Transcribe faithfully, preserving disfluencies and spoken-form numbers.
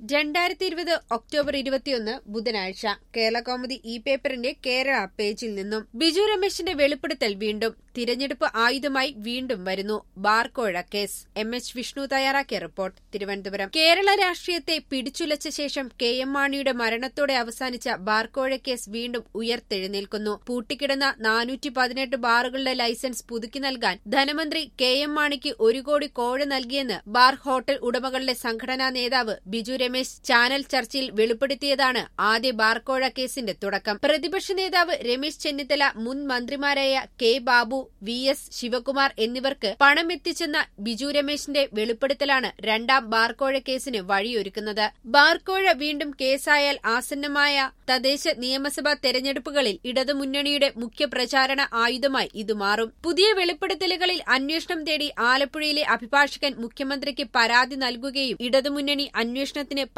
രണ്ടായിരത്തി ഇരുപത് ഒക്ടോബർ ഇരുപത്തിയൊന്ന് ബുധനാഴ്ച കേരളകൗമുദി ഇ പേപ്പറിന്റെ കേരള പേജിൽ നിന്നും ബിജു രമേശിന്റെ വെളിപ്പെടുത്തൽ വീണ്ടും തിരഞ്ഞെടുപ്പ് ആയുധമായി വീണ്ടും വരുന്നു ബാർക്കോഴ കേസ്. എം എച്ച് വിഷ്ണു തയ്യാറാക്കിയ റിപ്പോർട്ട്. തിരുവനന്തപുരം. കേരള രാഷ്ട്രീയത്തെ പിടിച്ചുലച്ച ശേഷം കെ എം മാണിയുടെ മരണത്തോടെ അവസാനിച്ച ബാർക്കോഴ കേസ് വീണ്ടും ഉയർത്തെഴുന്നേൽക്കുന്നു. പൂട്ടിക്കിടന്ന നാനൂറ്റി പതിനെട്ട് ബാറുകളുടെ ലൈസൻസ് പുതുക്കി നൽകാൻ ധനമന്ത്രി കെ എം മാണിക്ക് ഒരു കോടി കോഴ നൽകിയെന്ന് ബാർ ഹോട്ടൽ ഉടമകളുടെ സംഘടനാ നേതാവ് ബിജു രമേശ് ചാനൽ ചർച്ചയിൽ വെളിപ്പെടുത്തിയതാണ് ആദ്യ ബാർക്കോഴ കേസിന്റെ തുടക്കം. പ്രതിപക്ഷ നേതാവ് രമേശ് ചെന്നിത്തല, മുൻ മന്ത്രിമാരായ K Babu, V S Sivakumar എന്നിവർക്ക് പണമെത്തിച്ചെന്ന ബിജു രമേശിന്റെ വെളിപ്പെടുത്തലാണ് രണ്ടാം ബാർക്കോഴ കേസിന് വഴിയൊരുക്കുന്നത്. ബാർക്കോഴ വീണ്ടും കേസായാൽ ആസന്നമായ തദ്ദേശ നിയമസഭാ തെരഞ്ഞെടുപ്പുകളിൽ ഇടതുമുന്നണിയുടെ മുഖ്യ പ്രചാരണ ആയുധമായി ഇത് മാറും. പുതിയ വെളിപ്പെടുത്തലുകളിൽ അന്വേഷണം തേടി ആലപ്പുഴയിലെ അഭിഭാഷകൻ മുഖ്യമന്ത്രിക്ക് പരാതി നൽകുകയും ഇടതുമുന്നണി അന്വേഷണത്തിന്